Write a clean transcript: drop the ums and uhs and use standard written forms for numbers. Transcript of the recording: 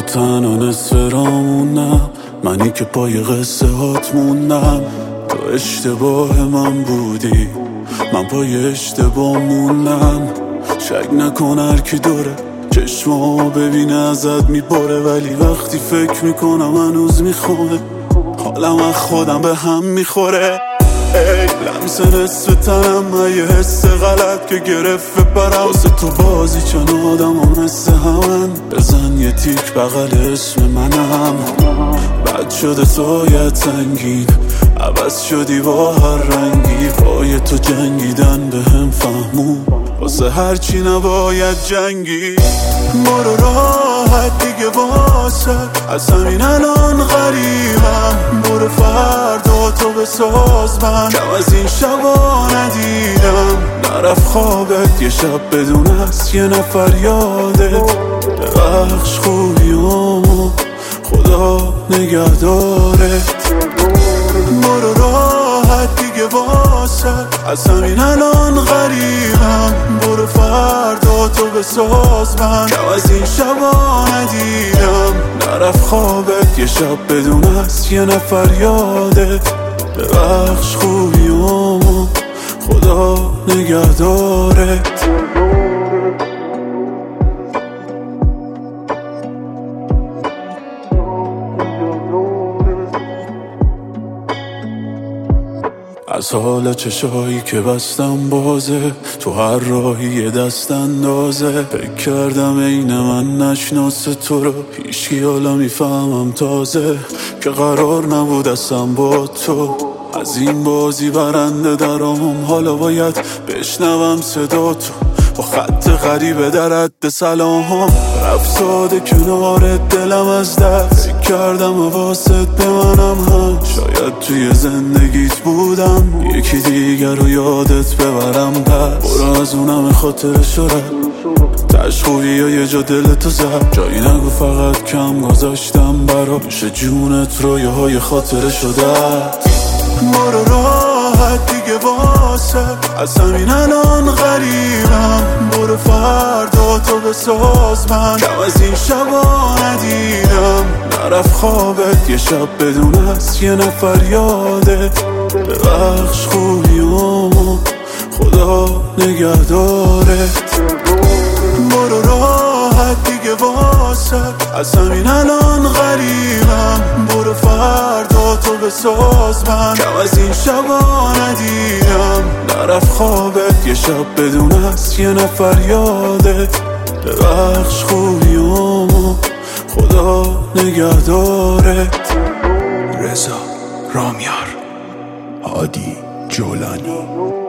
تنها نصف رامونم، منی که پای قصه هات موندم. تو اشتباه من بودی، من پای اشتباه موندم. شک نکن هر کی دوره چشمامو ببینه ازت میباره، ولی وقتی فکر میکنم هنوز میخوره، حالم از خودم به هم میخوره. ای لمس نصف تنم، یه حس غلط که گرفت بپرم واسه تو بازی، چون آدم ها مثل همن. بزن یه تیک بغل اسم منم، بد شده سایت سنگین، عوض شدی با هر رنگی. پای تو جنگیدن به هم فهمون، واسه هرچی نباید جنگی. برو راحت دیگه واسه، از همین الان غریبم. برو فردا تو بساز من، کم از این شبا ندیدم. نرفت خوابت یه شب بدون از یه نفر یادت. ببخش خوبیامو خدا نگهدارت. برو راحت دیگه واسه، از همین الان غریبم. برو فردا تو بساز من، کم از این شبا ندیدم. نرفت خوابت یه شب بدون از یه نفر یادت. ببخش خوبیامو خدا نگهدارت. از حال چشایی که بستم بازه، تو هر راهی یه دست اندازه. فکر کردم عین من نشناسه تو رو هیچکی، حالا میفهمم تازه که قرار نبود اصلا با تو از این بازی برنده درام. حالا باید بشنوم صدا تو با خط غریبه در حد سلام. رفت ساده کنار دلم از دست، فکر کردم واسط به منم هم. شاید توی زندگیت بودم یکی دیگر رو یادت ببرم پس. برو از اونم خاطر شده تش خوبی یا یه جا دلتو زد. جایی نگو فقط کم گذاشتم برا میشه جونت رو یه های خاطره شده. برو راحت دیگه واسه، از همین الان غریبم. برو فردا تو بساز من، کم از این شبا ندیدم. نرفت خوابت یه شب بدون از یه نفر یادت. ببخش خوبیامو خدا نگهدارت. برو راحت دیگه واسه، از همین الان غریبم. برو فردا تو بساز من، کم از این شبا ندیدم. نرفت خوابت یه شب بدون از یه نفر یادت. ببخش خوبیامو خدا نگهدارت. رضا رامیار، هادی جولانی.